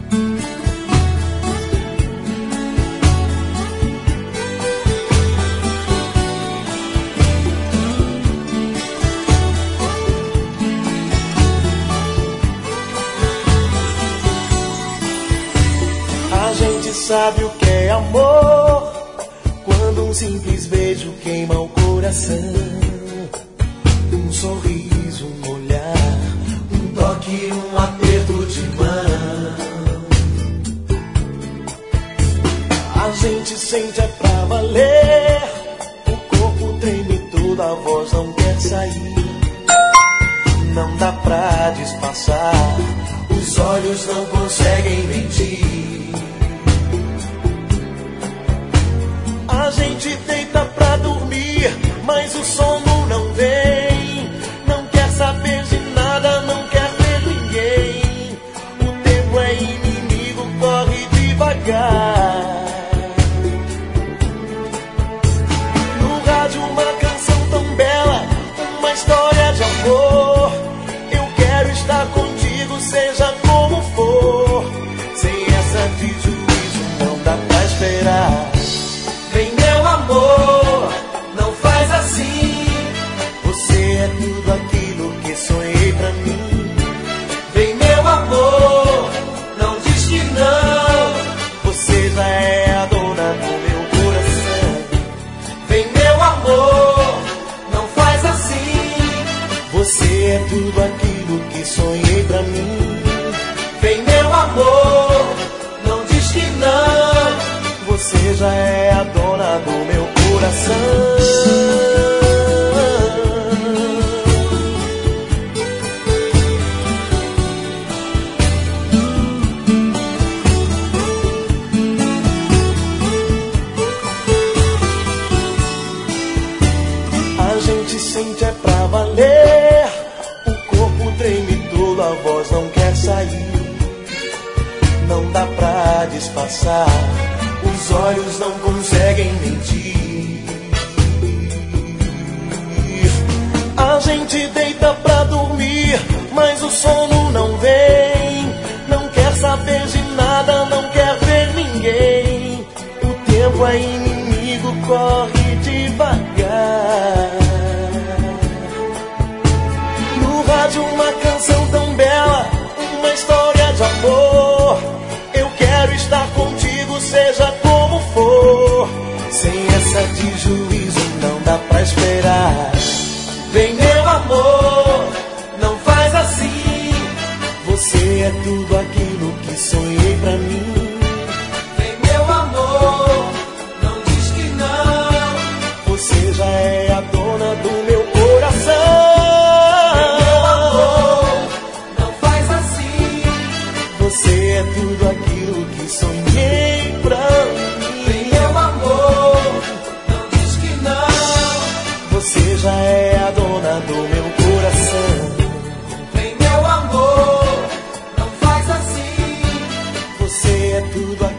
A gente sabe o que é amor quando um simples beijo queima o coração. Um sorriso, um olhar, um toque, um aperto de mão. A gente sente é pra valer. O corpo treme todo, a voz não quer sair. Não dá pra disfarçar, os olhos não conseguem mentir. A gente deita pra dormir, mas o sono não vem. Não quer saber de nada, não quer ver ninguém. O tempo é inimigo, corre devagar. No rádio uma canção tão bela, uma história de amor. Eu quero estar contigo, seja como for. Sem essa de juízo não dá pra esperar. Vem meu amor, não faz assim. Você é tudo aquilo que sonhei pra mim. Vem meu amor, não diz que não. Você já é a dona do meu coração. Vem meu amor, não faz assim. Você é tudo aquilo que sonhei pra mim. Vem meu amor, não diz que não. Você já é a dona do meu coração. A gente sente é pra valer. O corpo treme todo, a voz não quer sair. Não dá pra disfarçar, os olhos não conseguem mentir. A gente deita pra dormir, mas o sono não vem. Não quer saber de nada, não quer ver ninguém. O tempo é inimigo, corre devagar. No rádio uma canção tão bela, uma história de amor. Eu quero estar contigo, seja como for. Sem essa de juízo não dá pra esperar. Vem meu amor, não faz assim. Você é tudo aquilo que sonhei pra mim. Vem meu amor, não diz que não. Você já é a dona do meu coração. Vem meu amor, não faz assim. Você é tudo aquilo que sonhei pra mim. Vem meu amor, não diz que não. Você já é a dona do meu coração. Vem meu amor, não faz assim. Você é tudo aquilo